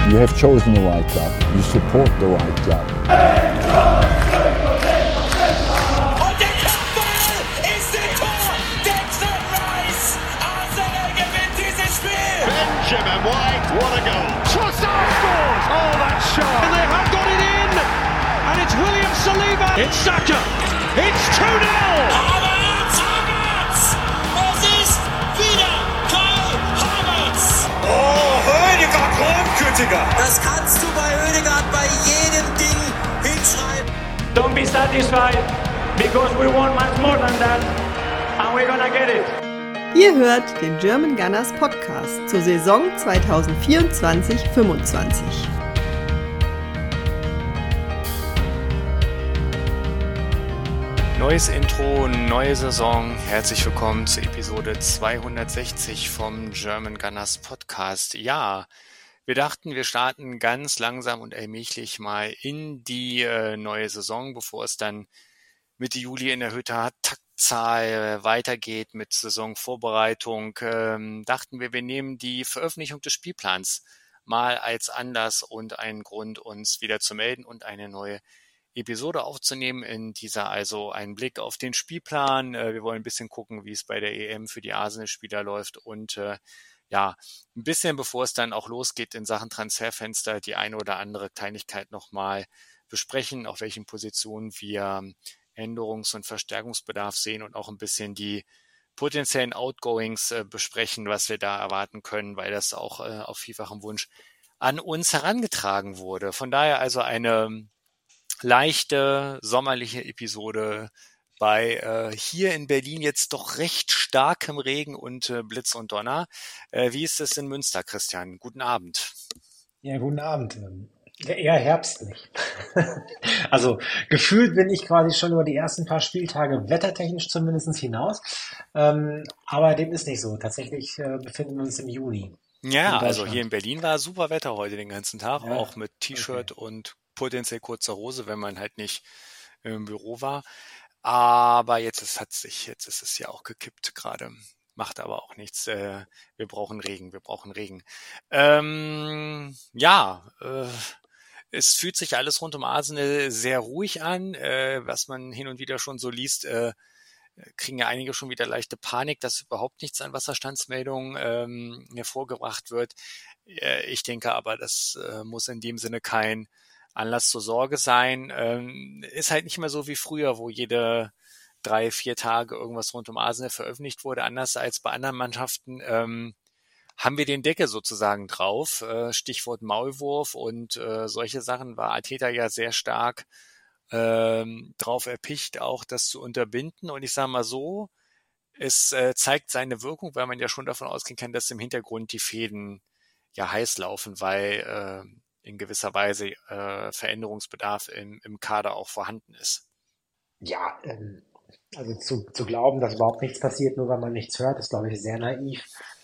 You have chosen the right club. You support the right club. Und der Kopfball ist der Tor! Declan Rice! Arsenal gewinnt dieses Spiel! Benjamin White, what a goal! Trossard scores! Oh, that's sharp! And they have got it in! And it's William Saliba! It's Saka! It's 2-0! Havertz! Es ist wieder Kai Havertz! Oh, Rüdiger Grundkütiger! Das kannst du bei Oedegaard bei jedem Ding hinschreiben. Don't be satisfied, because we want much more than that, and we're gonna get it. Ihr hört den German Gunners Podcast zur Saison 2024-25. Neues Intro, neue Saison. Herzlich willkommen zur Episode 260 vom German Gunners Podcast. Ja, wir dachten, wir starten ganz langsam und allmählich mal in die neue Saison, bevor es dann Mitte Juli in erhöhter Taktzahl weitergeht mit Saisonvorbereitung. Dachten wir nehmen die Veröffentlichung des Spielplans mal als Anlass und einen Grund, uns wieder zu melden und eine neue Episode aufzunehmen. In dieser also einen Blick auf den Spielplan. Wir wollen ein bisschen gucken, wie es bei der EM für die Arsenal-Spieler läuft und ein bisschen bevor es dann auch losgeht in Sachen Transferfenster, die eine oder andere Kleinigkeit nochmal besprechen, auf welchen Positionen wir Änderungs- und Verstärkungsbedarf sehen und auch ein bisschen die potenziellen Outgoings besprechen, was wir da erwarten können, weil das auch auf vielfachem Wunsch an uns herangetragen wurde. Von daher also eine leichte sommerliche Episode bei hier in Berlin jetzt doch recht starkem Regen und Blitz und Donner. Wie ist es in Münster, Christian? Guten Abend. Ja, guten Abend. Eher herbstlich. Also gefühlt bin ich quasi schon über die ersten paar Spieltage wettertechnisch zumindest hinaus. Aber dem ist nicht so. Tatsächlich befinden wir uns im Juni. Ja, also hier in Berlin war super Wetter heute den ganzen Tag, Ja, auch mit T-Shirt und potenziell kurzer Hose, wenn man halt nicht im Büro war. Aber jetzt ist es ja auch gekippt gerade. Macht aber auch nichts. Wir brauchen Regen. Es fühlt sich alles rund um Arsenal sehr ruhig an. Was man hin und wieder schon so liest, kriegen ja einige schon wieder leichte Panik, dass überhaupt nichts an Wasserstandsmeldungen hervorgebracht wird. Ich denke aber, das muss in dem Sinne kein Anlass zur Sorge sein. Ist halt nicht mehr so wie früher, wo jede 3-4 Tage irgendwas rund um Arsenal veröffentlicht wurde. Anders als bei anderen Mannschaften haben wir den Deckel sozusagen drauf. Stichwort Maulwurf und solche Sachen war Arteta ja sehr stark drauf erpicht, auch das zu unterbinden. Und ich sage mal so, es zeigt seine Wirkung, weil man ja schon davon ausgehen kann, dass im Hintergrund die Fäden ja heiß laufen, weil in gewisser Weise Veränderungsbedarf im Kader auch vorhanden ist. Ja, also zu glauben, dass überhaupt nichts passiert, nur weil man nichts hört, ist, glaube ich, sehr naiv.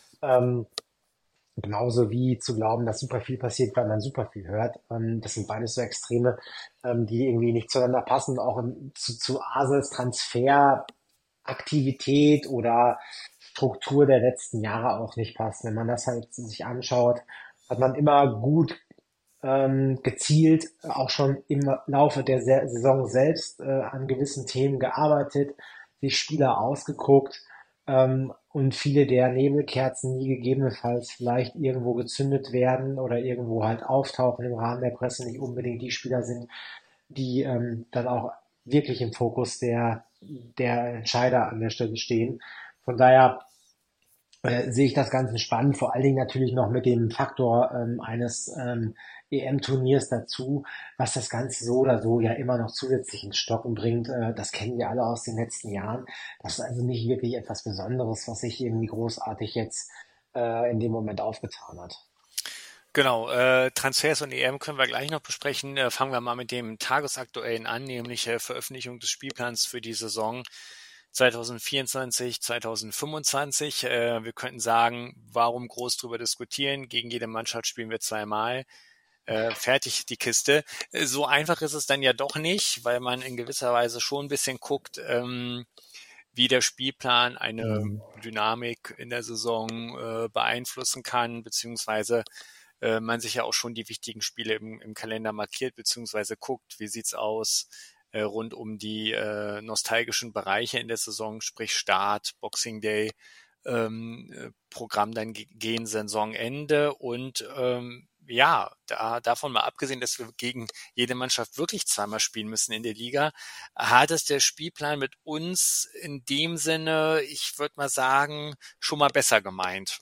Genauso wie zu glauben, dass super viel passiert, weil man super viel hört. Das sind beides so Extreme, die irgendwie nicht zueinander passen, auch zu Arsenals Transferaktivität oder Struktur der letzten Jahre auch nicht passt. Wenn man das halt sich anschaut, hat man immer gut gezielt auch schon im Laufe der Saison selbst an gewissen Themen gearbeitet, sich Spieler ausgeguckt und viele der Nebelkerzen, die gegebenenfalls vielleicht irgendwo gezündet werden oder irgendwo halt auftauchen im Rahmen der Presse, nicht unbedingt die Spieler sind, die dann auch wirklich im Fokus der Entscheider an der Stelle stehen. Von daher sehe ich das Ganze spannend, vor allen Dingen natürlich noch mit dem Faktor eines EM-Turniers dazu, was das Ganze so oder so ja immer noch zusätzlich ins Stocken bringt. Das kennen wir alle aus den letzten Jahren. Das ist also nicht wirklich etwas Besonderes, was sich irgendwie großartig jetzt in dem Moment aufgetan hat. Genau, Transfers und EM können wir gleich noch besprechen. Fangen wir mal mit dem Tagesaktuellen an, nämlich Veröffentlichung des Spielplans für die Saison 2024, 2025. Wir könnten sagen, warum groß drüber diskutieren? Gegen jede Mannschaft spielen wir zweimal. Fertig die Kiste. So einfach ist es dann ja doch nicht, weil man in gewisser Weise schon ein bisschen guckt, wie der Spielplan eine Dynamik in der Saison beeinflussen kann, beziehungsweise man sich ja auch schon die wichtigen Spiele im Kalender markiert, beziehungsweise guckt, wie sieht's aus rund um die nostalgischen Bereiche in der Saison, sprich Start, Boxing Day, Programm dann gegen Saisonende und davon mal abgesehen, dass wir gegen jede Mannschaft wirklich zweimal spielen müssen in der Liga, hat es der Spielplan mit uns in dem Sinne, ich würde mal sagen, schon mal besser gemeint.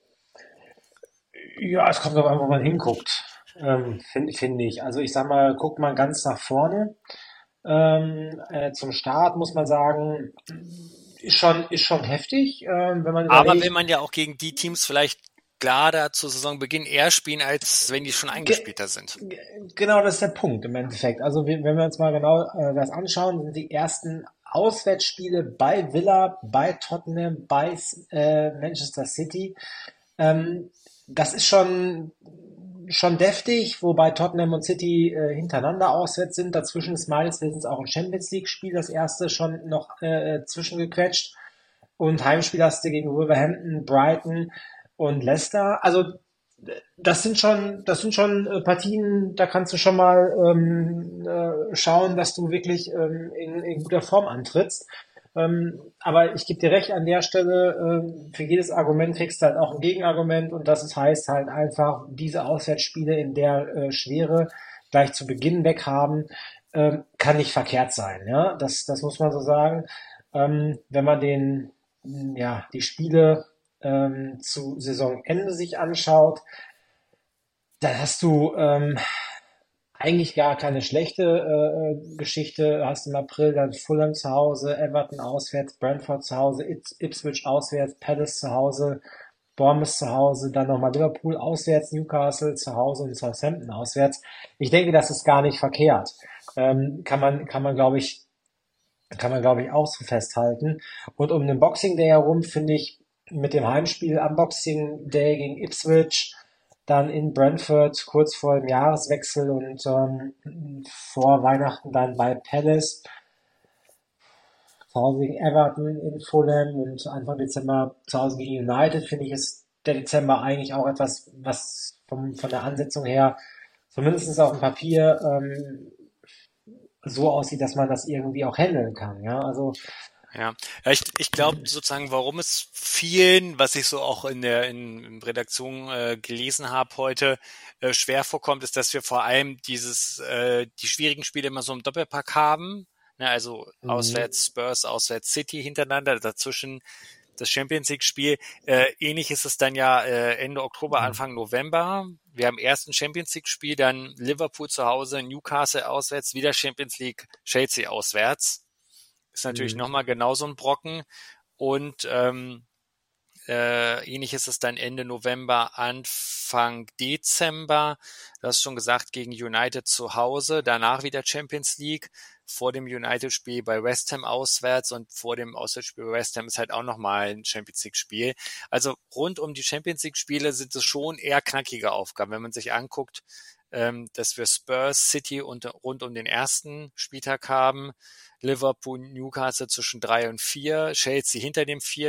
Ja, es kommt darauf an, wo man hinguckt, finde ich. Also ich sag mal, guckt man ganz nach vorne. Zum Start muss man sagen, ist schon heftig, wenn man Aber überlegt. will man ja auch gegen die Teams vielleicht gerade zu Saisonbeginn eher spielen, als wenn die schon eingespielter sind. Genau, das ist der Punkt im Endeffekt. Also wenn wir uns mal genau das anschauen, sind die ersten Auswärtsspiele bei Villa, bei Tottenham, bei Manchester City. Das ist schon deftig, wobei Tottenham und City hintereinander auswärts sind. Dazwischen ist meines Wissens auch ein Champions League Spiel, das erste schon noch zwischengequetscht. Und Heimspiel hast du gegen Wolverhampton, Brighton und Leicester. Also das sind schon Partien, da kannst du schon mal schauen, dass du wirklich in guter Form antrittst. Aber ich gebe dir recht, an der Stelle, für jedes Argument kriegst du halt auch ein Gegenargument und das heißt halt einfach, diese Auswärtsspiele in der Schwere gleich zu Beginn weghaben, kann nicht verkehrt sein. Ja, das muss man so sagen. Wenn man die Spiele zu Saisonende sich anschaut, dann hast du eigentlich gar keine schlechte Geschichte. Du hast im April dann Fulham zu Hause, Everton auswärts, Brentford zu Hause, Ipswich auswärts, Palace zu Hause, Bournemouth zu Hause, dann nochmal Liverpool auswärts, Newcastle zu Hause und Southampton auswärts. Ich denke, das ist gar nicht verkehrt. Kann man glaube ich auch so festhalten. Und um den Boxing Day herum finde ich mit dem Heimspiel am Boxing Day gegen Ipswich, dann in Brentford kurz vor dem Jahreswechsel und vor Weihnachten dann bei Palace, zu Hause gegen Everton in Fulham und Anfang Dezember zu Hause gegen United, finde ich, ist der Dezember eigentlich auch etwas, was von der Ansetzung her zumindest auf dem Papier so aussieht, dass man das irgendwie auch handeln kann. Ja, also Ja, ich glaube sozusagen, warum es vielen, was ich so auch in Redaktion gelesen habe heute, schwer vorkommt, ist, dass wir vor allem die schwierigen Spiele immer so im Doppelpack haben. Ne, also auswärts Spurs, auswärts City hintereinander, dazwischen das Champions League Spiel. Ähnlich ist es dann ja Ende Oktober, Anfang November. Wir haben erst ein Champions League Spiel, dann Liverpool zu Hause, Newcastle auswärts, wieder Champions League, Chelsea auswärts. Ist natürlich nochmal genauso ein Brocken. Und ähnlich ist es dann Ende November, Anfang Dezember. Du hast schon gesagt, gegen United zu Hause, danach wieder Champions League, vor dem United-Spiel bei West Ham auswärts und vor dem Auswärtsspiel bei West Ham ist halt auch nochmal ein Champions League-Spiel. Also rund um die Champions League-Spiele sind es schon eher knackige Aufgaben, wenn man sich anguckt, dass wir Spurs, City und rund um den ersten Spieltag haben, Liverpool, Newcastle zwischen 3 und 4, Chelsea hinter dem 4.,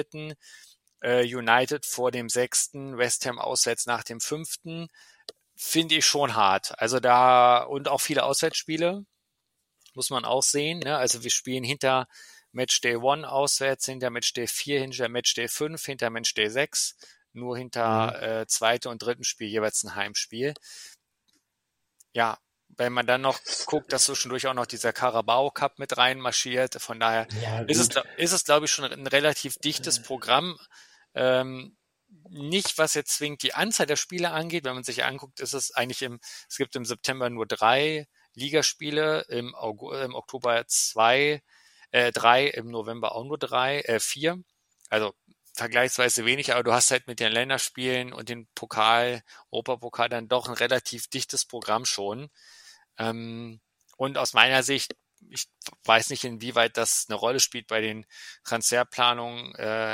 United vor dem 6., West Ham auswärts nach dem 5., finde ich schon hart. Also und auch viele Auswärtsspiele, muss man auch sehen. Ne? Also wir spielen hinter Matchday 1 auswärts, hinter Matchday 4, hinter Matchday 5, hinter Matchday 6, nur hinter zweite und dritten Spiel jeweils ein Heimspiel. Ja, wenn man dann noch guckt, dass zwischendurch auch noch dieser Carabao Cup mit reinmarschiert, von daher ist es, glaube ich, schon ein relativ dichtes Programm. Nicht, was jetzt zwingend die Anzahl der Spiele angeht. Wenn man sich anguckt, ist es eigentlich es gibt im September nur 3 Ligaspiele, im Oktober 3, im November auch nur 4. Also vergleichsweise wenig, aber du hast halt mit den Länderspielen und den Europapokal dann doch ein relativ dichtes Programm schon. Und aus meiner Sicht, ich weiß nicht, inwieweit das eine Rolle spielt bei den Transferplanungen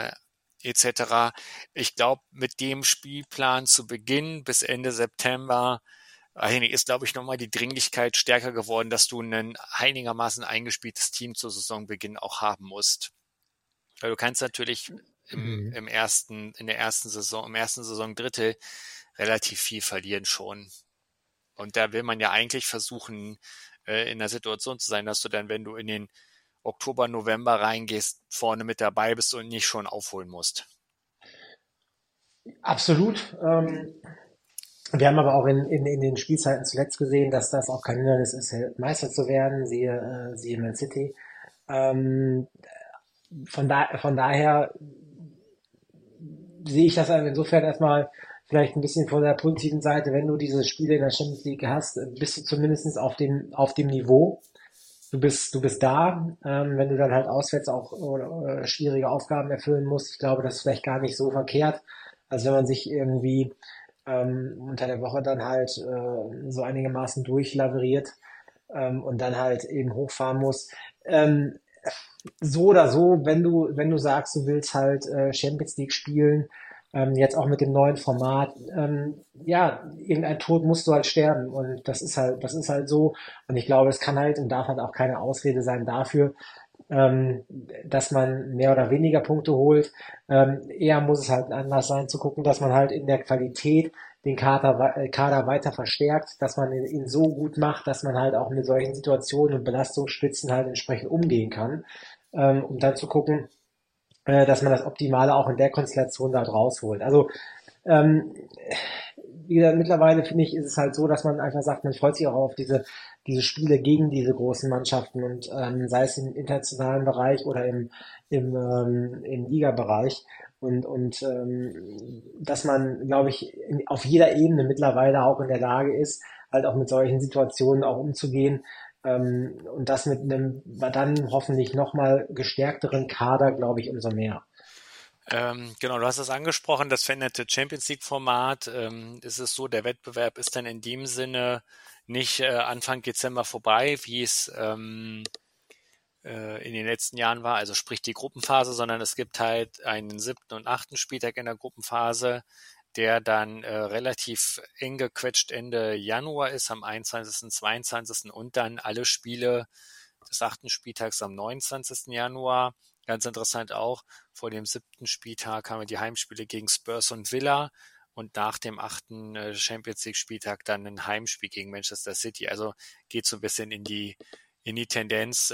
etc. Ich glaube, mit dem Spielplan zu Beginn bis Ende September ist, glaube ich, nochmal die Dringlichkeit stärker geworden, dass du ein einigermaßen eingespieltes Team zu Saisonbeginn auch haben musst. Weil du kannst natürlich im ersten Saisondrittel relativ viel verlieren schon. Und da will man ja eigentlich versuchen, in der Situation zu sein, dass du dann, wenn du in den Oktober, November reingehst, vorne mit dabei bist und nicht schon aufholen musst. Absolut. Wir haben aber auch in den Spielzeiten zuletzt gesehen, dass das auch kein Hindernis ist, Meister zu werden, siehe Man City. Von daher sehe ich das insofern erstmal vielleicht ein bisschen von der positiven Seite. Wenn du diese Spiele in der Champions League hast, bist du zumindest auf dem Niveau. Du bist da, wenn du dann halt auswärts auch schwierige Aufgaben erfüllen musst. Ich glaube, das ist vielleicht gar nicht so verkehrt, als wenn man sich irgendwie unter der Woche dann halt so einigermaßen durchlaveriert und dann halt eben hochfahren muss. So oder so, wenn du sagst, du willst halt Champions League spielen, jetzt auch mit dem neuen Format, ja, irgendein Tod musst du halt sterben und das ist halt so und ich glaube, es kann halt und darf halt auch keine Ausrede sein dafür, dass man mehr oder weniger Punkte holt. Eher muss es halt anders sein, zu gucken, dass man halt in der Qualität den Kader weiter verstärkt, dass man ihn so gut macht, dass man halt auch mit solchen Situationen und Belastungsspitzen halt entsprechend umgehen kann, um dann zu gucken, dass man das Optimale auch in der Konstellation da rausholt. Also, wie gesagt, mittlerweile finde ich, ist es halt so, dass man einfach sagt, man freut sich auch auf diese Spiele gegen diese großen Mannschaften und sei es im internationalen Bereich oder im Liga-Bereich und dass man, glaube ich, auf jeder Ebene mittlerweile auch in der Lage ist, halt auch mit solchen Situationen auch umzugehen und das mit einem dann hoffentlich nochmal gestärkteren Kader, glaube ich, umso mehr. Genau, du hast es angesprochen, das veränderte Champions League-Format. Ist es so, der Wettbewerb ist dann in dem Sinne nicht Anfang Dezember vorbei, wie es in den letzten Jahren war, also sprich die Gruppenphase, sondern es gibt halt einen 7. und 8. Spieltag in der Gruppenphase, der dann relativ eng gequetscht Ende Januar ist, am 21., 22. und dann alle Spiele des 8. Spieltags am 29. Januar. Ganz interessant auch, vor dem 7. Spieltag haben wir die Heimspiele gegen Spurs und Villa und nach dem 8. Champions League Spieltag dann ein Heimspiel gegen Manchester City. Also geht so ein bisschen in die Tendenz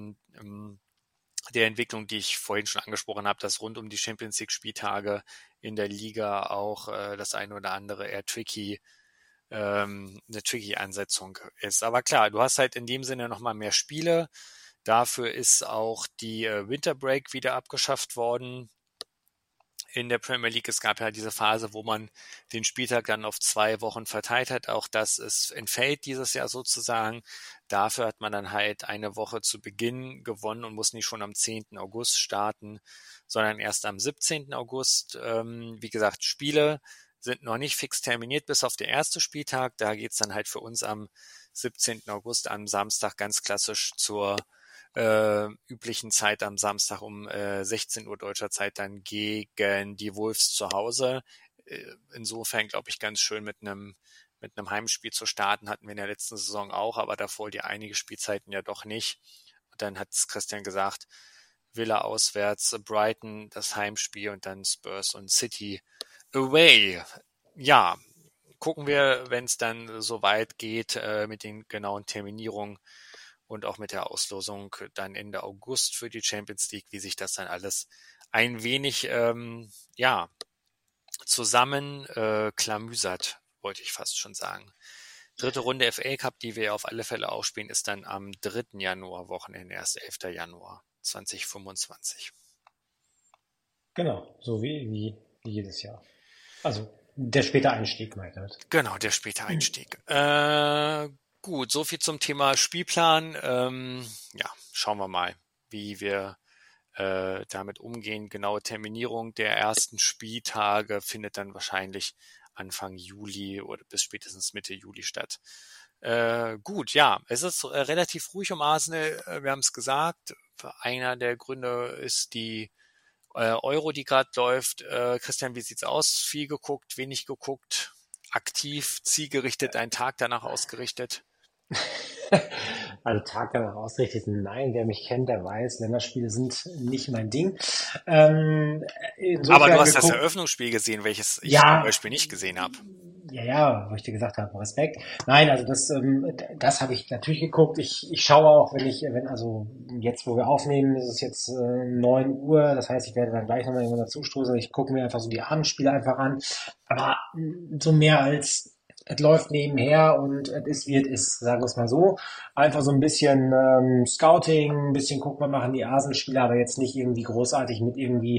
der Entwicklung, die ich vorhin schon angesprochen habe, dass rund um die Champions League Spieltage in der Liga auch das eine oder andere eher eine tricky Ansetzung ist. Aber klar, du hast halt in dem Sinne nochmal mehr Spiele. Dafür ist auch die Winter Break wieder abgeschafft worden in der Premier League. Es gab ja diese Phase, wo man den Spieltag dann auf 2 Wochen verteilt hat. Auch das entfällt dieses Jahr sozusagen. Dafür hat man dann halt eine Woche zu Beginn gewonnen und muss nicht schon am 10. August starten, sondern erst am 17. August. Wie gesagt, Spiele sind noch nicht fix terminiert, bis auf den ersten Spieltag. Da geht's dann halt für uns am 17. August am Samstag ganz klassisch zur üblichen Zeit am Samstag um 16 Uhr deutscher Zeit dann gegen die Wolves zu Hause. Insofern, glaube ich, ganz schön mit einem Heimspiel zu starten, hatten wir in der letzten Saison auch, aber davor die einige Spielzeiten ja doch nicht. Und dann hat es Christian gesagt, Villa auswärts, Brighton das Heimspiel und dann Spurs und City away. Ja, gucken wir, wenn es dann so weit geht mit den genauen Terminierungen und auch mit der Auslosung dann Ende August für die Champions League, wie sich das dann alles ein wenig zusammen klamüsert, wollte ich fast schon sagen. 3. Runde FA Cup, die wir auf alle Fälle auch spielen, ist dann am 3. Januar, Wochenende, erst 11. Januar 2025. Genau, so wie jedes Jahr. Also der späte Einstieg, meint er. Genau, der späte Einstieg. Gut, so viel zum Thema Spielplan. Schauen wir mal, wie wir damit umgehen. Genaue Terminierung der ersten Spieltage findet dann wahrscheinlich Anfang Juli oder bis spätestens Mitte Juli statt. Gut, ja, es ist relativ ruhig um Arsenal. Wir haben es gesagt. Einer der Gründe ist die Euro, die gerade läuft. Christian, wie sieht's aus? Viel geguckt, wenig geguckt, aktiv, zielgerichtet, einen Tag danach ausgerichtet? Also Tag danach ausgerichtet, nein, wer mich kennt, der weiß, Länderspiele sind nicht mein Ding. Aber du hast das Eröffnungsspiel gesehen, welches ich zum Beispiel nicht gesehen habe. ja, wo ich dir gesagt habe, Respekt. Nein, also das habe ich natürlich geguckt. Ich schaue auch, also jetzt, wo wir aufnehmen, ist es jetzt 9 Uhr, das heißt, ich werde dann gleich nochmal irgendwann dazustoßen. Ich gucke mir einfach so die Abendspiele einfach an. Aber so mehr als es läuft nebenher und es ist, wie es ist, sagen wir es mal so. Einfach so ein bisschen Scouting, ein bisschen gucken, was machen die Asenspieler, aber jetzt nicht irgendwie großartig mit irgendwie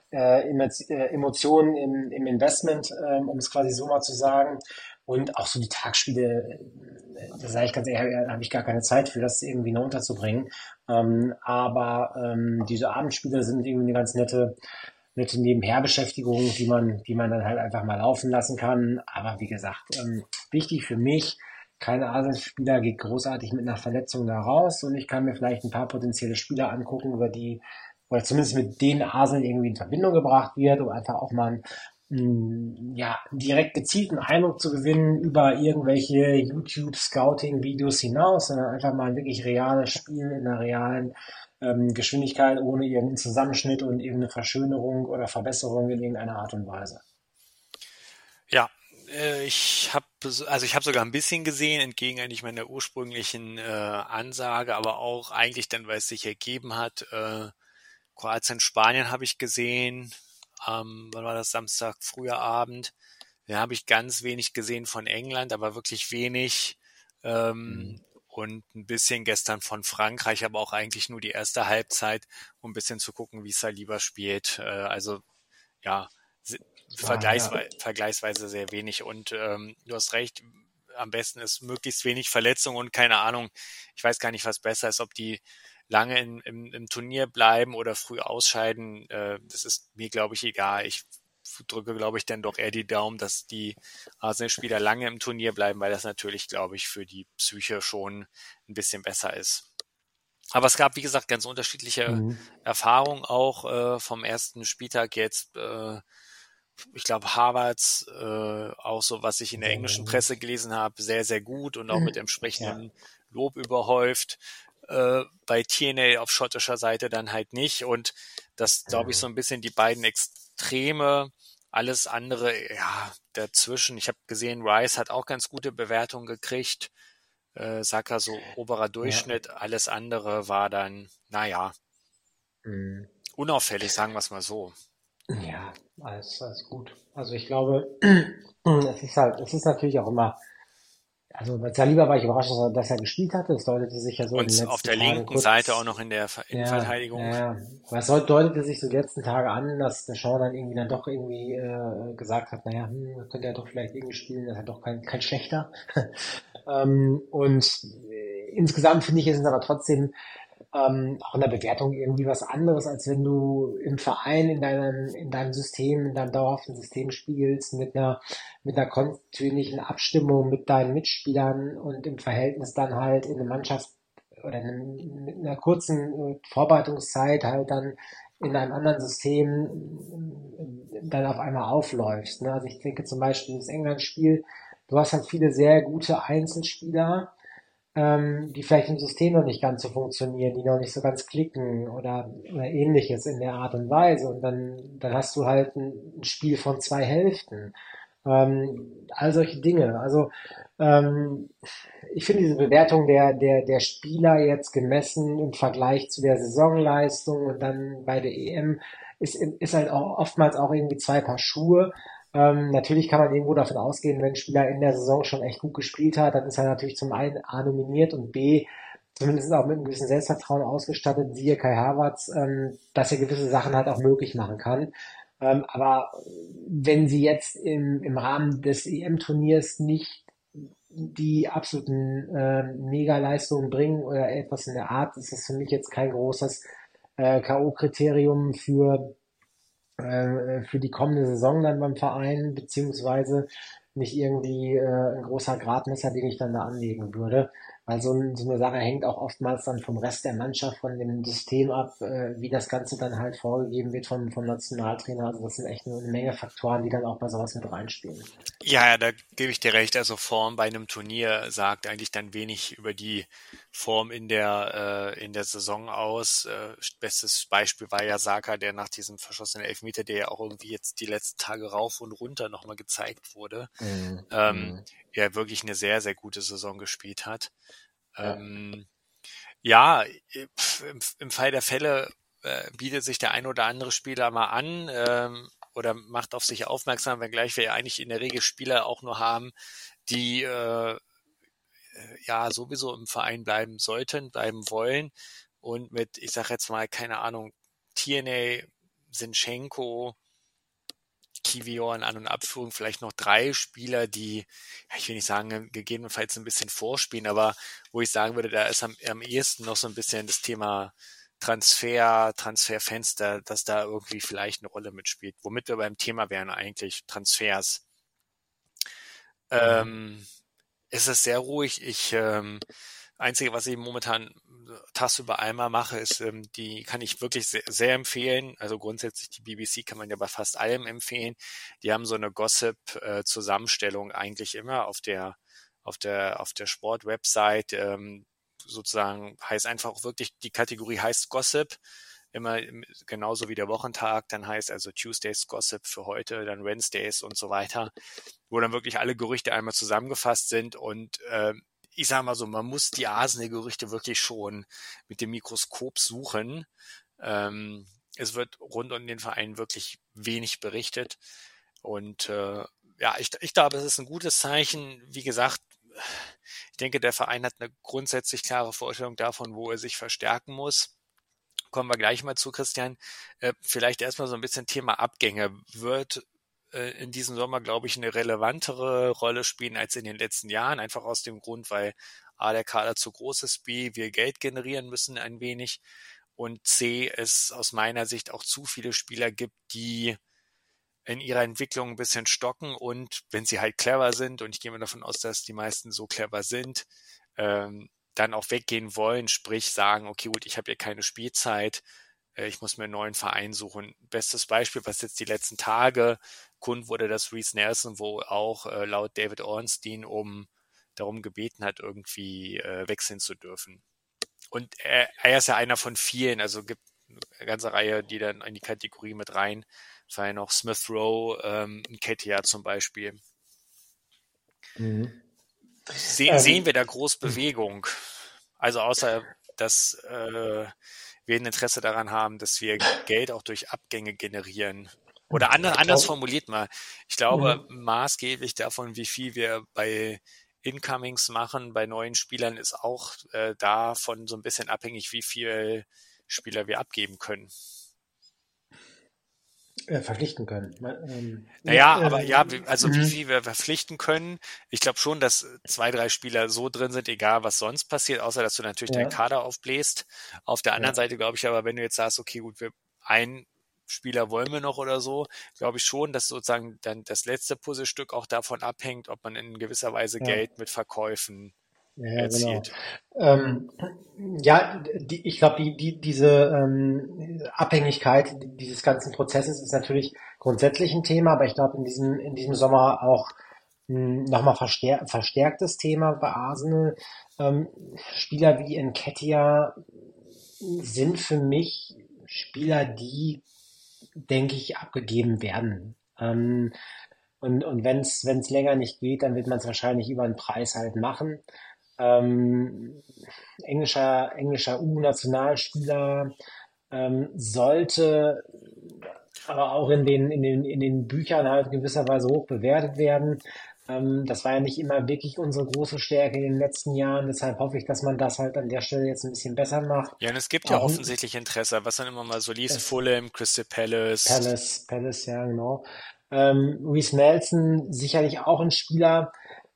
Emotionen im Investment, um es quasi so mal zu sagen. Und auch so die Tagsspiele, da sage ich ganz ehrlich, da habe ich gar keine Zeit für, das irgendwie noch unterzubringen. Aber diese Abendspiele sind irgendwie eine ganz nette Nebenherbeschäftigung, die man dann halt einfach mal laufen lassen kann. Aber wie gesagt, wichtig für mich, kein Arsenal-Spieler geht großartig mit einer Verletzung da raus und ich kann mir vielleicht ein paar potenzielle Spieler angucken, oder zumindest mit denen Arsenal irgendwie in Verbindung gebracht wird, um einfach auch mal ja, direkt gezielten Eindruck zu gewinnen über irgendwelche YouTube-Scouting-Videos hinaus, sondern einfach mal ein wirklich reales Spiel in einer realen Geschwindigkeit, ohne irgendeinen Zusammenschnitt und irgendeine Verschönerung oder Verbesserung in irgendeiner Art und Weise. Ja, ich habe sogar ein bisschen gesehen, entgegen eigentlich meiner ursprünglichen Ansage, aber auch eigentlich dann, weil es sich ergeben hat. Kroatien, Spanien habe ich gesehen. Wann war das? Samstag, früher Abend. Da habe ich ganz wenig gesehen von England, aber wirklich wenig. Und ein bisschen gestern von Frankreich, aber auch eigentlich nur die erste Halbzeit, um ein bisschen zu gucken, wie Saliba spielt. Also ja, vergleichsweise sehr wenig. Und du hast recht, am besten ist möglichst wenig Verletzung und keine Ahnung, ich weiß gar nicht, was besser ist, ob die lange im Turnier bleiben oder früh ausscheiden. Das ist mir, glaube ich, egal. Ich drücke, glaube ich, dann doch eher die Daumen, dass die Arsenal-Spieler lange im Turnier bleiben, weil das natürlich, glaube ich, für die Psyche schon ein bisschen besser ist. Aber es gab, wie gesagt, ganz unterschiedliche Erfahrungen auch vom ersten Spieltag jetzt. Ich glaube, Harvards, auch so, was ich in der englischen Presse gelesen habe, sehr, sehr gut und auch mit entsprechendem Lob überhäuft. Bei Tierney auf schottischer Seite dann halt nicht. Und das, glaube ich, so ein bisschen die beiden Extreme. Alles andere, ja, dazwischen. Ich habe gesehen, Rice hat auch ganz gute Bewertungen gekriegt. Saka so oberer Durchschnitt. Alles andere war dann, naja, unauffällig, sagen wir es mal so. Ja, alles gut. Also ich glaube, es ist natürlich auch immer, also bei Saliba war ich überrascht, dass er gespielt hatte. Das deutete sich ja so in den Und letzten auf der Tagen linken kurz, Seite auch noch in der Innenverteidigung. ja. Aber es deutete sich so die letzten Tage an, dass der Sean dann irgendwie gesagt hat, naja, könnte er doch vielleicht irgendwie spielen, das ist ja doch kein schlechter. Und insgesamt finde ich, ist es aber trotzdem auch in der Bewertung irgendwie was anderes, als wenn du im Verein in deinem System, in deinem dauerhaften System spielst, mit einer kontinuierlichen Abstimmung mit deinen Mitspielern und im Verhältnis dann halt in eine Mannschaft oder mit einer kurzen Vorbereitungszeit halt dann in einem anderen System dann auf einmal aufläufst. Ne? Also ich denke zum Beispiel das England-Spiel, du hast halt viele sehr gute Einzelspieler, die vielleicht im System noch nicht ganz so funktionieren, die noch nicht so ganz klicken oder ähnliches in der Art und Weise. Und dann hast du halt ein Spiel von 2 Hälften. All solche Dinge. Also ich finde diese Bewertung der Spieler jetzt gemessen im Vergleich zu der Saisonleistung und dann bei der EM ist halt auch oftmals auch irgendwie 2 Paar Schuhe. Natürlich kann man irgendwo davon ausgehen, wenn ein Spieler in der Saison schon echt gut gespielt hat, dann ist er natürlich zum einen A nominiert und B zumindest auch mit einem gewissen Selbstvertrauen ausgestattet, siehe Kai Havertz, dass er gewisse Sachen halt auch möglich machen kann. Aber wenn sie jetzt im Rahmen des EM-Turniers nicht die absoluten Mega-Leistungen bringen oder etwas in der Art, ist das für mich jetzt kein großes K.O.-Kriterium für die kommende Saison dann beim Verein, beziehungsweise nicht irgendwie ein großer Gradmesser, den ich dann da anlegen würde. weil so eine Sache hängt auch oftmals dann vom Rest der Mannschaft, von dem System ab, wie das Ganze dann halt vorgegeben wird vom Nationaltrainer. Also das sind echt eine Menge Faktoren, die dann auch bei sowas mit reinspielen. Ja, da gebe ich dir recht. Also Form bei einem Turnier sagt eigentlich dann wenig über die Form in der Saison aus. Bestes Beispiel war ja Saka, der nach diesem verschossenen Elfmeter, der ja auch irgendwie jetzt die letzten Tage rauf und runter nochmal gezeigt wurde, ja wirklich eine sehr, sehr gute Saison gespielt hat. Ja, im Fall der Fälle bietet sich der ein oder andere Spieler mal an, oder macht auf sich aufmerksam, wenngleich wir ja eigentlich in der Regel Spieler auch nur haben, die ja sowieso im Verein bleiben sollten, bleiben wollen. Und mit, ich sag jetzt mal, keine Ahnung, Tierney, Zinchenko, Kiwior in An- und Abführung, vielleicht noch 3 Spieler, die, ja, ich will nicht sagen, gegebenenfalls ein bisschen vorspielen, aber wo ich sagen würde, da ist am ehesten noch so ein bisschen das Thema Transferfenster, dass da irgendwie vielleicht eine Rolle mitspielt. Womit wir beim Thema wären eigentlich, Transfers. Es ist sehr ruhig. Einzige, was ich momentan tagsüber einmal mache, ist, die kann ich wirklich sehr, sehr empfehlen. Also grundsätzlich die BBC kann man ja bei fast allem empfehlen. Die haben so eine Gossip-Zusammenstellung eigentlich immer auf der Sport-Website. Sozusagen heißt einfach auch wirklich, die Kategorie heißt Gossip, immer genauso wie der Wochentag, dann heißt also Tuesdays Gossip für heute, dann Wednesdays und so weiter, wo dann wirklich alle Gerüchte einmal zusammengefasst sind und ich sage mal so, man muss die Arsenal-Gerüchte wirklich schon mit dem Mikroskop suchen. Es wird rund um den Verein wirklich wenig berichtet und ja, ich glaube, es ist ein gutes Zeichen. Wie gesagt, ich denke, der Verein hat eine grundsätzlich klare Vorstellung davon, wo er sich verstärken muss. Kommen wir gleich mal zu, Christian. Vielleicht erstmal so ein bisschen Thema Abgänge. Wird in diesem Sommer, glaube ich, eine relevantere Rolle spielen als in den letzten Jahren. Einfach aus dem Grund, weil A, der Kader zu groß ist, B, wir Geld generieren müssen ein wenig und C, es aus meiner Sicht auch zu viele Spieler gibt, die in ihrer Entwicklung ein bisschen stocken und wenn sie halt clever sind, und ich gehe mal davon aus, dass die meisten so clever sind, dann auch weggehen wollen, sprich sagen, okay, gut, ich habe hier keine Spielzeit, ich muss mir einen neuen Verein suchen. Bestes Beispiel, was jetzt die letzten Tage kund wurde, dass Reiss Nelson, wo auch laut David Ornstein darum gebeten hat, irgendwie wechseln zu dürfen. Und er ist ja einer von vielen, also gibt eine ganze Reihe, die dann in die Kategorie mit rein fallen, noch Smith Rowe, Nketiah zum Beispiel. Sehen wir da groß Bewegung? Also außer, dass wir ein Interesse daran haben, dass wir Geld auch durch Abgänge generieren. Oder anders formuliert mal. Ich glaube, maßgeblich davon, wie viel wir bei Incomings machen, bei neuen Spielern, ist auch davon so ein bisschen abhängig, wie viel Spieler wir abgeben können. Verpflichten können. Aber wie viel wir verpflichten können. Ich glaube schon, dass 2, 3 Spieler so drin sind, egal was sonst passiert, außer dass du natürlich deinen Kader aufbläst. Auf der anderen Seite glaube ich aber, wenn du jetzt sagst, okay, gut, einen Spieler wollen wir noch oder so, glaube ich schon, dass sozusagen dann das letzte Puzzlestück auch davon abhängt, ob man in gewisser Weise Geld mit Verkäufen erzielt. Genau. Ich glaube, diese Abhängigkeit dieses ganzen Prozesses ist natürlich grundsätzlich ein Thema, aber ich glaube, in diesem Sommer auch nochmal verstärktes Thema bei Arsenal. Spieler wie Nketiah sind für mich Spieler, die, denke ich, abgegeben werden. Und wenn es länger nicht geht, dann wird man es wahrscheinlich über einen Preis halt machen. Englischer U-Nationalspieler sollte aber auch in den Büchern halt gewisserweise hoch bewertet werden. Das war ja nicht immer wirklich unsere große Stärke in den letzten Jahren, deshalb hoffe ich, dass man das halt an der Stelle jetzt ein bisschen besser macht. Ja, und es gibt ja offensichtlich Interesse, was man immer mal so liest, Fulham, Crystal Palace. Palace, ja, genau. Reiss Nelson, sicherlich auch ein Spieler,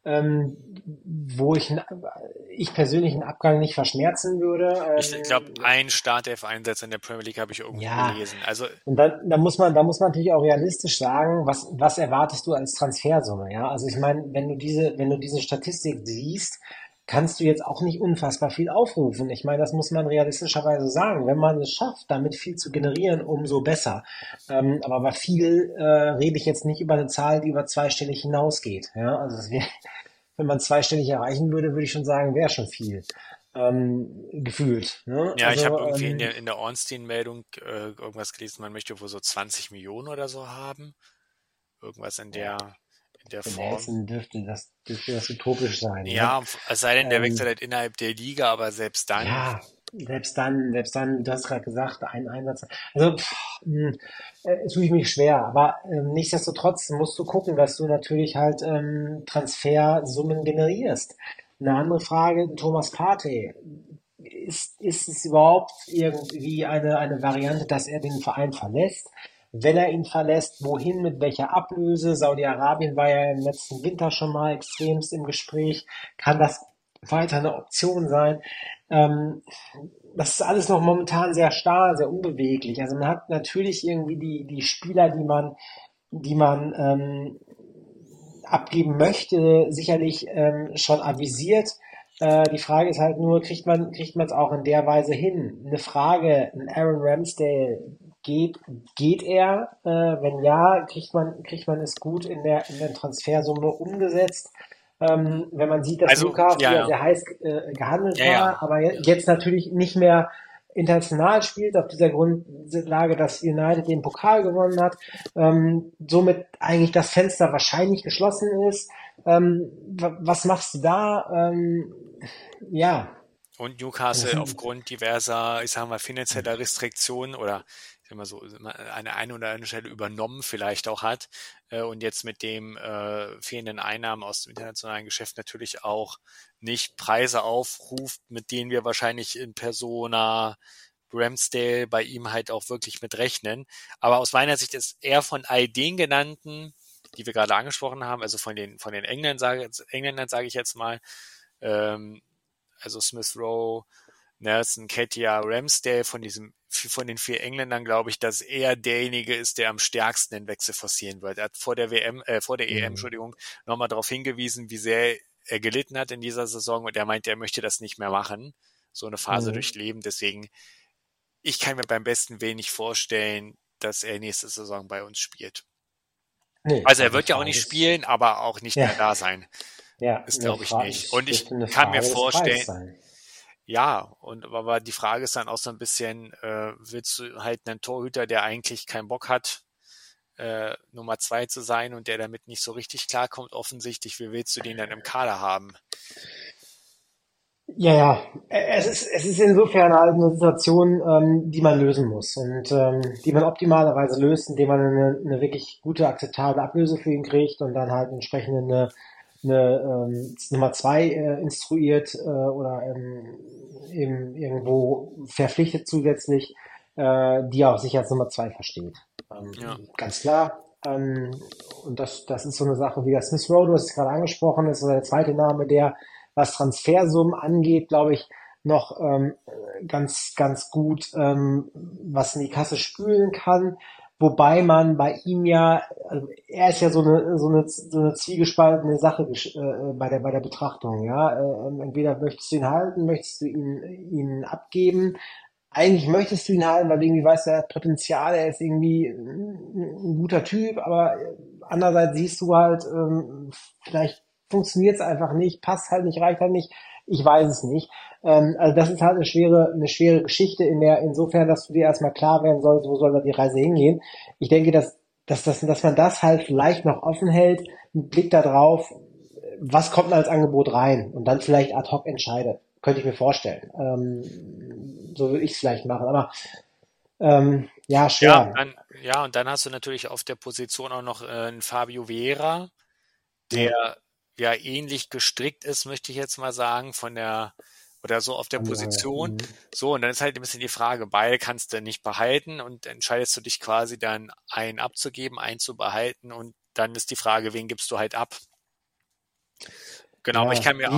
wo ich persönlich einen Abgang nicht verschmerzen würde. Ich glaube, ein Startelf-Einsatz in der Premier League habe ich irgendwo gelesen. Also, und da muss man natürlich auch realistisch sagen, was erwartest du als Transfersumme? Ja, also ich meine, wenn du diese Statistik siehst, kannst du jetzt auch nicht unfassbar viel aufrufen. Ich meine, das muss man realistischerweise sagen. Wenn man es schafft, damit viel zu generieren, umso besser. Aber bei viel rede ich jetzt nicht über eine Zahl, die über zweistellig hinausgeht. Ja, also wenn man zweistellig erreichen würde, würde ich schon sagen, wäre schon viel. Gefühlt. Ne? Ja, ich Also, habe irgendwie in der Ornstein-Meldung irgendwas gelesen, man möchte wohl so 20 Millionen oder so haben. Irgendwas in der in Form. Essen dürfte das utopisch sein. Ja, Ne? es sei denn, der wechselt halt innerhalb der Liga, aber selbst dann. Ja, selbst dann, du hast gerade gesagt, ein Einsatz. Also, tue ich mich schwer, aber nichtsdestotrotz musst du gucken, dass du natürlich halt Transfersummen generierst. Eine andere Frage, Thomas Partey. Ist es überhaupt irgendwie eine Variante, dass er den Verein verlässt? Wenn er ihn verlässt, wohin, mit welcher Ablöse? Saudi-Arabien war ja im letzten Winter schon mal extremst im Gespräch. Kann das weiter eine Option sein? Das ist alles noch momentan sehr starr, sehr unbeweglich. Also man hat natürlich irgendwie die Spieler, die man abgeben möchte, sicherlich schon avisiert. Die Frage ist halt nur, kriegt man es auch in der Weise hin? Eine Frage, ein Aaron Ramsdale, geht er? Wenn ja, kriegt man es gut in der Transfersumme umgesetzt? Wenn man sieht, dass Luka früher sehr heiß gehandelt war, aber jetzt natürlich nicht mehr international spielt, auf dieser Grundlage, dass United den Pokal gewonnen hat, somit eigentlich das Fenster wahrscheinlich geschlossen ist. Was machst du da? Ja. Und Newcastle aufgrund diverser, ich sag mal, finanzieller Restriktionen oder ich sag mal so eine oder andere Stelle übernommen vielleicht auch hat und jetzt mit dem fehlenden Einnahmen aus dem internationalen Geschäft natürlich auch nicht Preise aufruft, mit denen wir wahrscheinlich in Persona Ramsdale bei ihm halt auch wirklich mit rechnen. Aber aus meiner Sicht ist er von all den genannten, die wir gerade angesprochen haben, also von den Engländern sage ich jetzt mal, also Smith Rowe, Nelson, Nketiah, Ramsdale, von den 4 Engländern glaube ich, dass er derjenige ist, der am stärksten den Wechsel forcieren wird. Er hat vor der EM, nochmal darauf hingewiesen, wie sehr er gelitten hat in dieser Saison und er meinte, er möchte das nicht mehr machen, so eine Phase durchleben. Deswegen, ich kann mir beim besten Willen nicht vorstellen, dass er nächste Saison bei uns spielt. Nee, also er wird ja auch nicht spielen, aber auch nicht mehr da sein. Ja, das glaube ich nicht. Und ich kann mir vorstellen, ja, aber die Frage ist dann auch so ein bisschen, willst du halt einen Torhüter, der eigentlich keinen Bock hat, Nummer 2 zu sein und der damit nicht so richtig klarkommt, offensichtlich, wie willst du den dann im Kader haben? Ja, es ist insofern halt eine Situation, die man lösen muss und die man optimalerweise löst, indem man eine wirklich gute, akzeptable Ablöse für ihn kriegt und dann halt entsprechend eine Nummer 2 instruiert oder eben irgendwo verpflichtet zusätzlich, die auch sich als Nummer 2 versteht. Ganz klar. Und das ist so eine Sache wie der Smith Rowe, du hast es gerade angesprochen, das ist der zweite Name, der, was Transfersummen angeht, glaube ich, noch ganz, ganz gut was in die Kasse spülen kann. Wobei man bei ihm ja, also er ist ja so eine zwiegespaltene Sache bei der Betrachtung, ja. Entweder möchtest du ihn halten, möchtest du ihn abgeben. Eigentlich möchtest du ihn halten, weil irgendwie weißt du, er hat Potenzial, er ist irgendwie ein guter Typ, aber andererseits siehst du halt, vielleicht funktioniert es einfach nicht, passt halt nicht, reicht halt nicht. Ich weiß es nicht. Also das ist halt eine schwere Geschichte insofern, dass du dir erstmal klar werden sollst, wo soll da die Reise hingehen. Ich denke, dass man das halt vielleicht noch offen hält, mit Blick da drauf, was kommt als Angebot rein und dann vielleicht ad hoc entscheidet. Könnte ich mir vorstellen. So würde ich es vielleicht machen, aber ja, schwer. Und dann hast du natürlich auf der Position auch noch einen Fabio Vieira, der ja ähnlich gestrickt ist, möchte ich jetzt mal sagen, oder so auf der Position. So, und dann ist halt ein bisschen die Frage, beide kannst du nicht behalten und entscheidest du dich quasi dann einen abzugeben, einen zu behalten und dann ist die Frage, wen gibst du halt ab? Genau, aber ich kann mir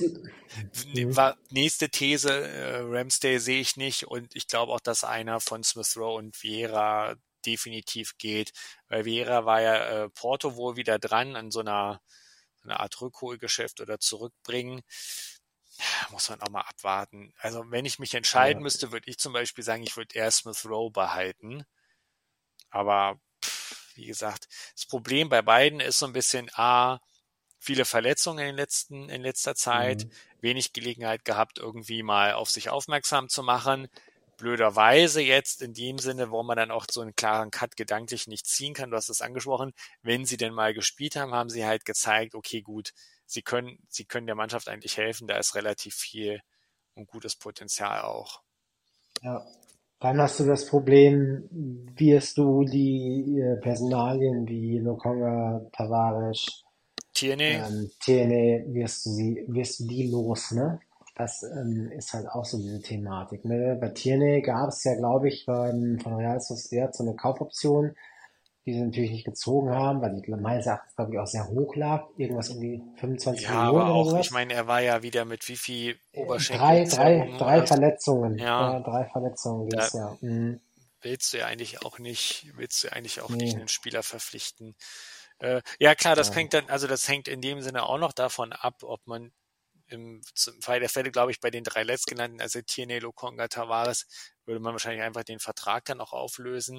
nächste These, Ramsdale sehe ich nicht und ich glaube auch, dass einer von Smith Rowe und Vieira definitiv geht, weil Vieira war ja Porto wohl wieder dran an so einer Art Rückholgeschäft oder Zurückbringen. muss man auch mal abwarten. Also wenn ich mich entscheiden müsste, würde ich zum Beispiel sagen, ich würde eher Smith Rowe behalten. Aber wie gesagt, das Problem bei beiden ist so ein bisschen viele Verletzungen in letzter Zeit, wenig Gelegenheit gehabt, irgendwie mal auf sich aufmerksam zu machen. Blöderweise jetzt in dem Sinne, wo man dann auch so einen klaren Cut gedanklich nicht ziehen kann, du hast es angesprochen, wenn sie denn mal gespielt haben, haben sie halt gezeigt, okay, gut, sie können der Mannschaft eigentlich helfen, da ist relativ viel und gutes Potenzial auch. Ja. Dann hast du das Problem, wirst du die Personalien wie Lokonga, Tavares, Tierney, wirst du die los, ne? Das ist halt auch so diese Thematik, ne? Bei Tierney gab es ja, glaube ich, von Real Sociedad so eine Kaufoption, die sie natürlich nicht gezogen haben, weil die meines Erachtens, glaube ich, auch sehr hoch lag. Irgendwas um die 25 ja, Millionen aber oder auch, sowas. ich meine, er war ja wieder mit wie viel Drei Oberschenkelzerrungen oder Verletzungen. ja, Drei Verletzungen da dieses Jahr. willst du ja eigentlich auch nicht Nee. einen Spieler verpflichten. Ja klar, das Ja. hängt in dem Sinne auch noch davon ab, ob man im Fall der Fälle, glaube ich, bei den 3 letztgenannten, also Tierney, Lokonga, Tavares, würde man wahrscheinlich einfach den Vertrag dann auch auflösen.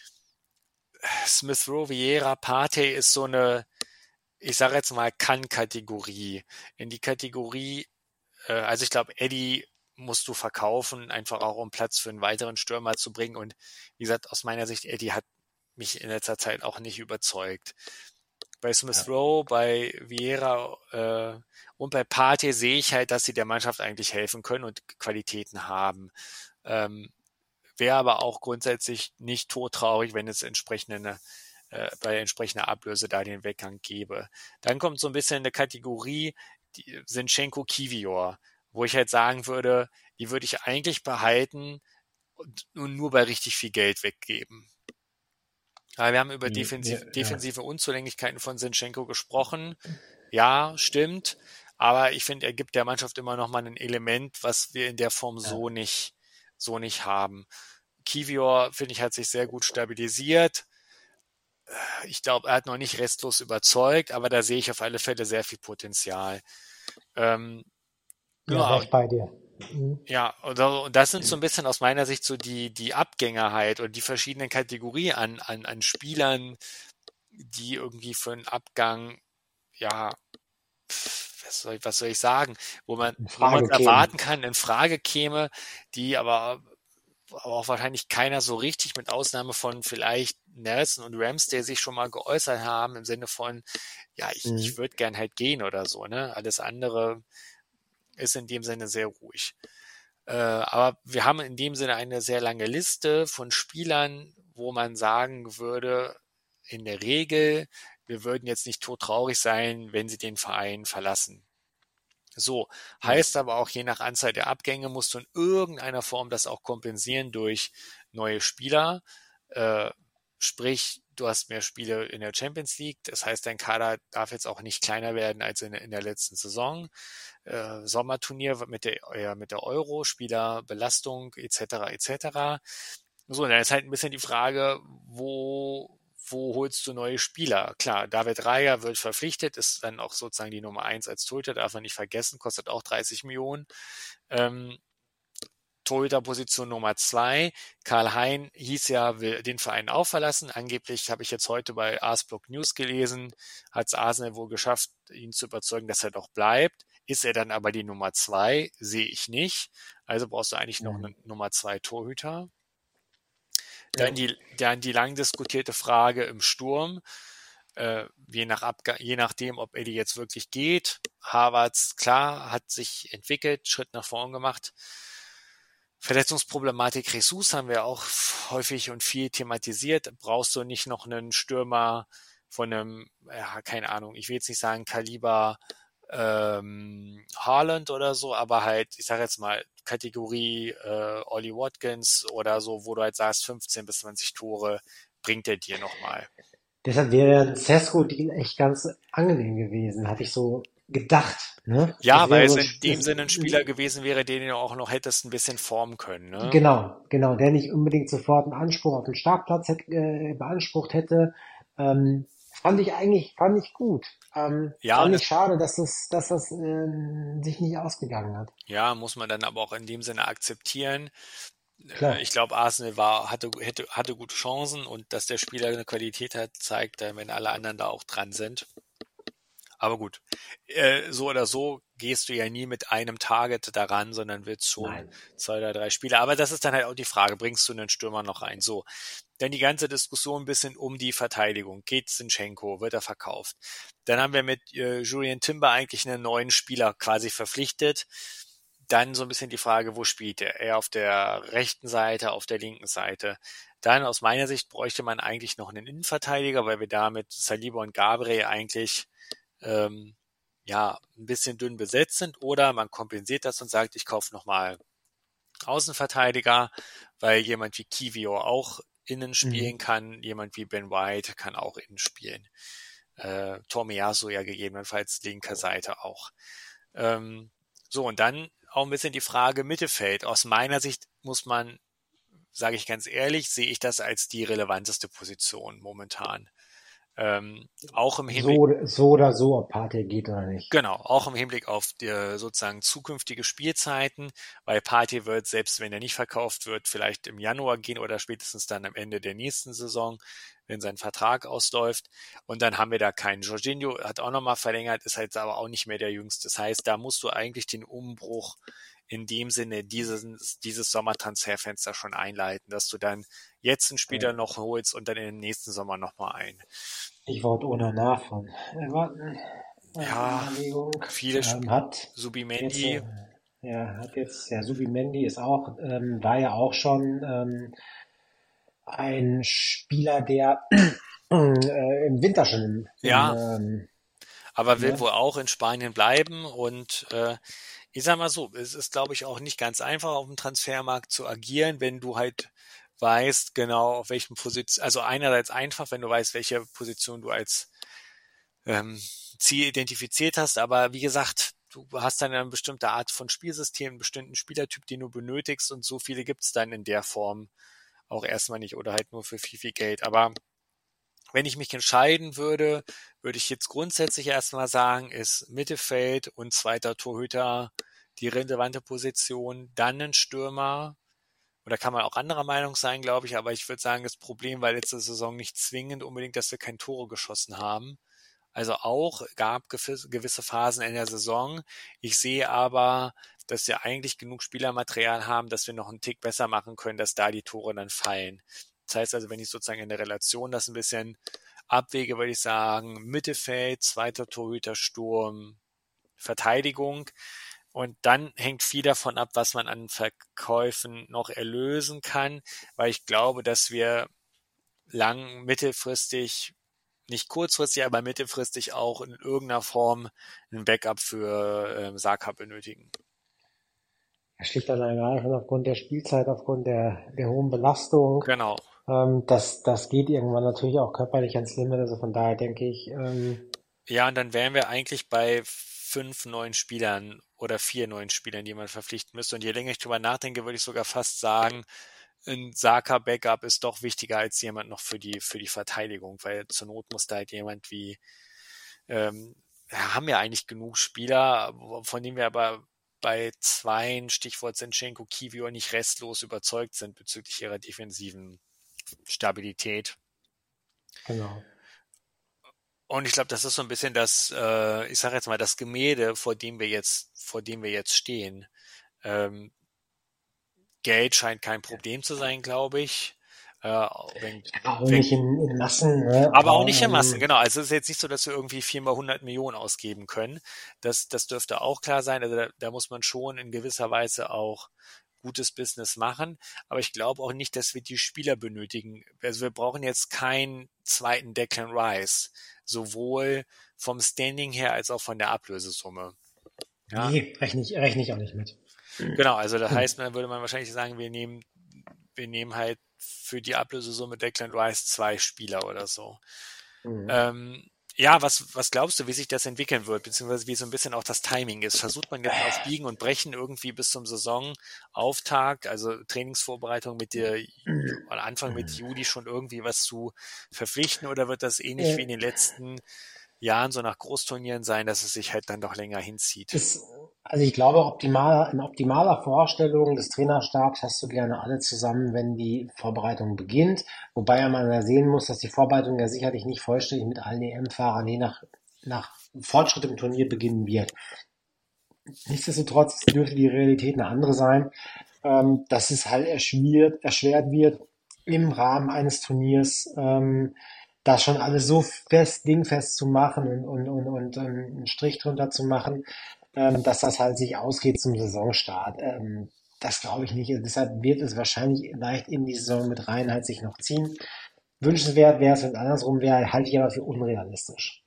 Smith Rowe, Vieira, Partey ist so eine, ich sage jetzt mal, Kann-Kategorie. In die Kategorie, also ich glaube, Eddie musst du verkaufen, einfach auch um Platz für einen weiteren Stürmer zu bringen. Und wie gesagt, aus meiner Sicht, Eddie hat mich in letzter Zeit auch nicht überzeugt. Bei Smith Rowe, bei Vieira und bei Partey sehe ich halt, dass sie der Mannschaft eigentlich helfen können und Qualitäten haben. Wäre aber auch grundsätzlich nicht todtraurig, wenn es bei entsprechender Ablöse da den Weggang gäbe. Dann kommt so ein bisschen eine Kategorie, die Zinchenko, Kiwior, wo ich halt sagen würde, die würde ich eigentlich behalten und nur bei richtig viel Geld weggeben. Ja, wir haben über defensive Unzulänglichkeiten von Zinchenko gesprochen. Ja, stimmt. Aber ich finde, er gibt der Mannschaft immer noch mal ein Element, was wir in der Form so nicht haben. Kiwior, finde ich, hat sich sehr gut stabilisiert. Ich glaube, er hat noch nicht restlos überzeugt, aber da sehe ich auf alle Fälle sehr viel Potenzial. Recht bei dir. Ja, und das sind so ein bisschen aus meiner Sicht so die Abgänger halt und die verschiedenen Kategorien an Spielern, die irgendwie für einen Abgang, ja, was soll ich sagen, wo man erwarten kann, in Frage käme, die aber auch wahrscheinlich keiner so richtig, mit Ausnahme von vielleicht Nelson und Ramsdale sich schon mal geäußert haben, im Sinne von, ja, ich würde gern halt gehen oder so, ne? Alles andere ist in dem Sinne sehr ruhig. Aber wir haben in dem Sinne eine sehr lange Liste von Spielern, wo man sagen würde, in der Regel, wir würden jetzt nicht todtraurig sein, wenn sie den Verein verlassen. So, heißt aber auch, je nach Anzahl der Abgänge musst du in irgendeiner Form das auch kompensieren durch neue Spieler. Sprich, du hast mehr Spiele in der Champions League, das heißt, dein Kader darf jetzt auch nicht kleiner werden als in der letzten Saison. Sommerturnier mit der Euro, Spielerbelastung etc. So, dann ist halt ein bisschen die Frage, wo holst du neue Spieler? Klar, David Raya wird verpflichtet, ist dann auch sozusagen die Nummer 1 als Torhüter, darf man nicht vergessen, kostet auch 30 Millionen. Torhüterposition Nummer 2. Karl-Hein hieß ja, will den Verein auch verlassen. Angeblich habe ich jetzt heute bei Arsblock News gelesen, hat es Arsenal wohl geschafft, ihn zu überzeugen, dass er doch bleibt. Ist er dann aber die Nummer 2? Sehe ich nicht. Also brauchst du eigentlich noch einen Nummer 2 Torhüter. Dann die lang diskutierte Frage im Sturm. Je nachdem, ob Eddie jetzt wirklich geht. Havertz, klar, hat sich entwickelt, Schritt nach vorn gemacht. Verletzungsproblematik Jesus haben wir auch häufig und viel thematisiert. Brauchst du nicht noch einen Stürmer von einem, keine Ahnung, ich will jetzt nicht sagen Kaliber Haaland oder so, aber halt, ich sage jetzt mal, Kategorie Ollie Watkins oder so, wo du halt sagst, 15 bis 20 Tore bringt er dir nochmal. Deshalb wäre ein Sesko-Deal echt ganz angenehm gewesen, hatte ich so gedacht. Ne? Ja, weil es in dem Sinne ein Spieler gewesen wäre, den du auch noch hättest ein bisschen formen können. Ne? Genau, der nicht unbedingt sofort einen Anspruch auf den Startplatz beansprucht hätte. Fand ich gut. Ja, Fand und ich schade, dass das sich nicht ausgegangen hat. ja, muss man dann aber auch in dem Sinne akzeptieren. Klar. Ich glaube, Arsenal hatte gute Chancen und dass der Spieler eine Qualität hat, zeigt, wenn alle anderen da auch dran sind. Aber gut, so oder so gehst du ja nie mit einem Target daran, sondern willst schon Nein. 2 oder 3 Spiele. Aber das ist dann halt auch die Frage, bringst du einen Stürmer noch rein? So, dann die ganze Diskussion ein bisschen um die Verteidigung. Geht Zinchenko, wird er verkauft? Dann haben wir mit Julian Timber eigentlich einen neuen Spieler quasi verpflichtet. Dann so ein bisschen die Frage, wo spielt er? Eher auf der rechten Seite, auf der linken Seite. Dann aus meiner Sicht bräuchte man eigentlich noch einen Innenverteidiger, weil wir da mit Saliba und Gabriel eigentlich ein bisschen dünn besetzt sind. Oder man kompensiert das und sagt, ich kaufe nochmal Außenverteidiger, weil jemand wie Kiwior auch innen spielen kann, jemand wie Ben White kann auch innen spielen. Tomiyasu ja gegebenenfalls linker Seite auch. So, und dann auch ein bisschen die Frage Mittelfeld. Aus meiner Sicht muss man, sage ich ganz ehrlich, sehe ich das als die relevanteste Position momentan. Auch im Hinblick, So oder so, ob Partey geht oder nicht. genau, auch im Hinblick auf die sozusagen zukünftige Spielzeiten, weil Partey wird, selbst wenn er nicht verkauft wird, vielleicht im Januar gehen oder spätestens dann am Ende der nächsten Saison, wenn sein Vertrag ausläuft. Und dann haben wir da keinen. Jorginho hat auch nochmal verlängert, ist halt aber auch nicht mehr der Jüngste. Das heißt, da musst du eigentlich den Umbruch in dem Sinne dieses Sommertransferfenster schon einleiten, dass du dann jetzt einen Spieler noch holst und dann in den nächsten Sommer nochmal einen. Ich wollte Onana von Ja, Überlegung. viele Hat Subimendi. Subimendi ist auch, war ja auch schon ein Spieler, der im Winter schon aber will wohl auch in Spanien bleiben und ich sag mal so, es ist, glaube ich, auch nicht ganz einfach auf dem Transfermarkt zu agieren, wenn du halt weißt, genau auf welchen Position, also einerseits einfach, wenn du weißt, welche Position du als Ziel identifiziert hast, aber wie gesagt, du hast dann eine bestimmte Art von Spielsystem, einen bestimmten Spielertyp, den du benötigst und so viele gibt's dann in der Form auch erstmal nicht oder halt nur für viel Geld, aber wenn ich mich entscheiden würde, würde ich jetzt grundsätzlich erstmal sagen, ist Mittelfeld und zweiter Torhüter die relevante Position, dann ein Stürmer, oder kann man auch anderer Meinung sein, glaube ich, aber ich würde sagen, das Problem war letzte Saison nicht zwingend unbedingt, dass wir keine Tore geschossen haben. Also auch gab gewisse Phasen in der Saison. Ich sehe aber, dass wir eigentlich genug Spielermaterial haben, dass wir noch einen Tick besser machen können, dass da die Tore dann fallen. Das heißt also, wenn ich sozusagen in der Relation das ein bisschen abwäge, würde ich sagen, Mittelfeld, zweiter Torhüter, Sturm, Verteidigung. Und dann hängt viel davon ab, was man an Verkäufen noch erlösen kann, weil ich glaube, dass wir mittelfristig, nicht kurzfristig, aber mittelfristig auch in irgendeiner Form ein Backup für Saka benötigen. Er schlicht und ergreifend aufgrund der Spielzeit, aufgrund der hohen Belastung. Genau. Das geht irgendwann natürlich auch körperlich ans Limit, also von daher denke ich. Ja, und dann wären wir eigentlich bei 5 neuen Spielern oder 4 neuen Spielern, die man verpflichten müsste. Und je länger ich drüber nachdenke, würde ich sogar fast sagen, ein Saka-Backup ist doch wichtiger als jemand noch für die Verteidigung, weil zur Not muss da halt jemand wie, haben ja eigentlich genug Spieler, von denen wir aber bei 2, Stichwort Zinchenko, Kiwior, nicht restlos überzeugt sind bezüglich ihrer defensiven Stabilität. Genau. Und ich glaube, das ist so ein bisschen das, ich sage jetzt mal, das Gemälde, vor dem wir jetzt stehen. Geld scheint kein Problem zu sein, glaube ich. Auch nicht in Massen. Ne? Aber auch nicht in Massen, genau. Also es ist jetzt nicht so, dass wir irgendwie 4x100 Millionen ausgeben können. Das dürfte auch klar sein. Also da muss man schon in gewisser Weise auch gutes Business machen. Aber ich glaube auch nicht, dass wir die Spieler benötigen. Also wir brauchen jetzt keinen zweiten Declan Rice. Sowohl vom Standing her als auch von der Ablösesumme. Ja. Nee, rechne ich auch nicht mit. Genau, also das heißt, dann würde man wahrscheinlich sagen, wir nehmen halt für die Ablösesumme Declan Rice 2 Spieler oder so. Ja, was glaubst du, wie sich das entwickeln wird, beziehungsweise wie so ein bisschen auch das Timing ist? Versucht man jetzt auf Biegen und Brechen irgendwie bis zum Saisonauftakt, also Trainingsvorbereitung Anfang Mitte Juli schon irgendwie was zu verpflichten, oder wird das ähnlich wie in den letzten Jahren so nach Großturnieren sein, dass es sich halt dann doch länger hinzieht? Also ich glaube, in optimaler Vorstellung des Trainerstabs hast du gerne alle zusammen, wenn die Vorbereitung beginnt. Wobei man ja sehen muss, dass die Vorbereitung ja sicherlich nicht vollständig mit allen EM-Fahrern je nach Fortschritt im Turnier beginnen wird. Nichtsdestotrotz dürfte die Realität eine andere sein, dass es halt erschwert wird, im Rahmen eines Turniers das schon alles so dingfest zu machen und einen Strich drunter zu machen, dass das halt sich ausgeht zum Saisonstart. Das glaube ich nicht. Deshalb wird es wahrscheinlich leicht in die Saison mit rein halt sich noch ziehen. Wünschenswert wäre es, wenn es andersrum wäre, halte ich aber für unrealistisch.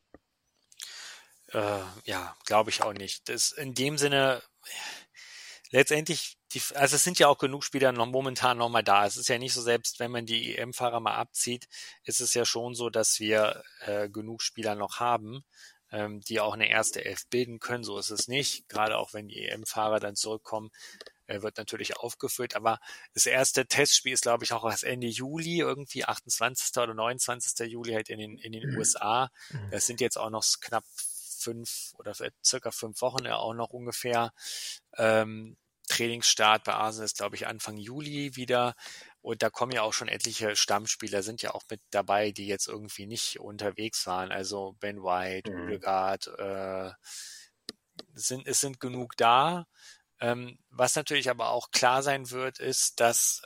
Ja, glaube ich auch nicht. Das in dem Sinne, letztendlich, also es sind ja auch genug Spieler momentan noch mal da. Es ist ja nicht so, selbst wenn man die EM-Fahrer mal abzieht, ist es ja schon so, dass wir genug Spieler noch haben, die auch eine erste Elf bilden können. So ist es nicht. Gerade auch wenn die EM-Fahrer dann zurückkommen, wird natürlich aufgefüllt. Aber das erste Testspiel ist, glaube ich, auch erst Ende Juli, irgendwie 28. oder 29. Juli halt in den USA. Das sind jetzt auch noch knapp 5 oder circa 5 Wochen ja auch noch ungefähr. Trainingsstart bei Arsenal ist, glaube ich, Anfang Juli wieder. Und da kommen ja auch schon etliche Stammspieler, sind ja auch mit dabei, die jetzt irgendwie nicht unterwegs waren. Also Ben White, Odegaard, es sind genug da. Was natürlich aber auch klar sein wird, ist, dass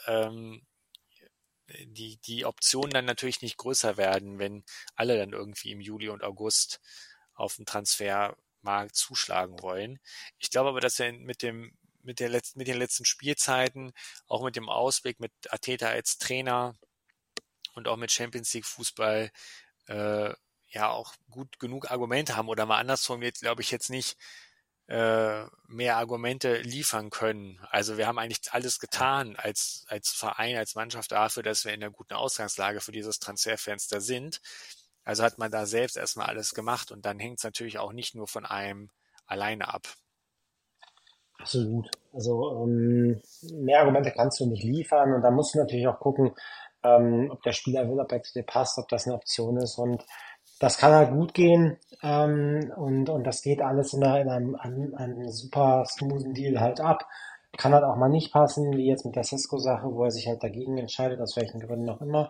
die Optionen dann natürlich nicht größer werden, wenn alle dann irgendwie im Juli und August auf den Transfermarkt zuschlagen wollen. Ich glaube aber, dass wir mit den letzten Spielzeiten, auch mit dem Ausblick mit Arteta als Trainer und auch mit Champions League Fußball ja auch gut genug Argumente haben, oder mal andersrum, jetzt glaube ich jetzt nicht mehr Argumente liefern können. Also wir haben eigentlich alles getan als Verein, als Mannschaft dafür, dass wir in einer guten Ausgangslage für dieses Transferfenster sind. Also hat man da selbst erstmal alles gemacht, und dann hängt es natürlich auch nicht nur von einem alleine ab. Absolut. Also mehr Argumente kannst du nicht liefern, und da musst du natürlich auch gucken, ob der Spieler will, ob er zu dir passt, ob das eine Option ist, und das kann halt gut gehen, und das geht alles in einem super smoothen Deal halt ab. Kann halt auch mal nicht passen, wie jetzt mit der Sesko-Sache, wo er sich halt dagegen entscheidet, aus welchen Gründen auch immer.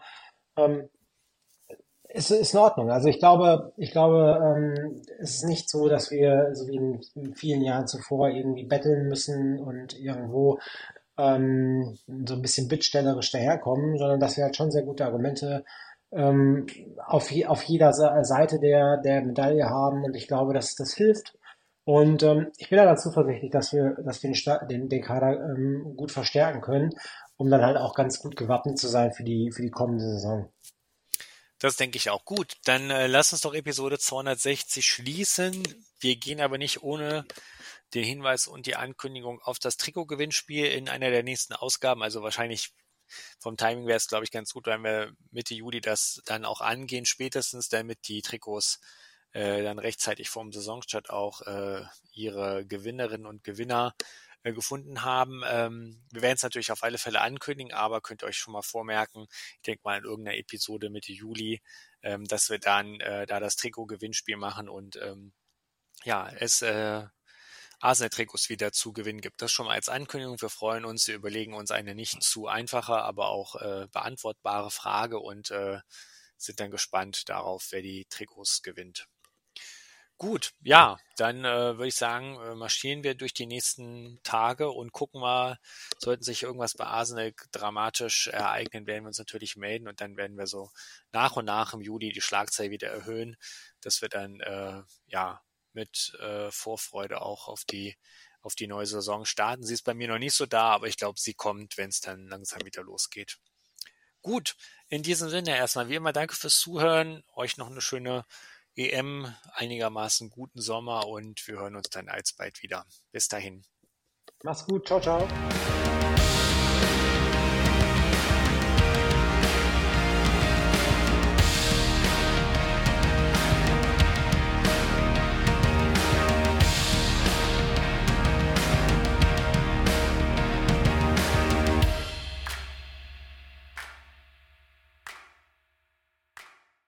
Ist in Ordnung. Also ich glaube, es ist nicht so, dass wir, so wie in vielen Jahren zuvor, irgendwie betteln müssen und irgendwo so ein bisschen bittstellerisch daherkommen, sondern dass wir halt schon sehr gute Argumente auf jeder Seite der Medaille haben, und ich glaube, dass das hilft. Und ich bin da ganz zuversichtlich, dass wir den Kader gut verstärken können, um dann halt auch ganz gut gewappnet zu sein für die kommende Saison. Das denke ich auch. Gut, dann lass uns doch Episode 260 schließen. Wir gehen aber nicht ohne den Hinweis und die Ankündigung auf das Trikotgewinnspiel in einer der nächsten Ausgaben. Also wahrscheinlich vom Timing wäre es, glaube ich, ganz gut, wenn wir Mitte Juli das dann auch angehen, spätestens, damit die Trikots dann rechtzeitig vorm Saisonstart auch ihre Gewinnerinnen und Gewinner gefunden haben. Wir werden es natürlich auf alle Fälle ankündigen, aber könnt ihr euch schon mal vormerken, ich denke mal in irgendeiner Episode Mitte Juli, dass wir dann da das Trikot-Gewinnspiel machen und es Arsenal-Trikots wieder zu gewinnen gibt. Das schon mal als Ankündigung. Wir freuen uns, wir überlegen uns eine nicht zu einfache, aber auch beantwortbare Frage und sind dann gespannt darauf, wer die Trikots gewinnt. Gut, ja, dann würde ich sagen, marschieren wir durch die nächsten Tage und gucken mal, sollten sich irgendwas bei Arsenal dramatisch ereignen, werden wir uns natürlich melden, und dann werden wir so nach und nach im Juli die Schlagzahl wieder erhöhen, dass wir dann mit Vorfreude auch auf die neue Saison starten. Sie ist bei mir noch nicht so da, aber ich glaube, sie kommt, wenn es dann langsam wieder losgeht. Gut, in diesem Sinne erstmal wie immer danke fürs Zuhören, euch noch eine schöne EM, einigermaßen guten Sommer, und wir hören uns dann alsbald wieder. Bis dahin. Mach's gut, ciao, ciao.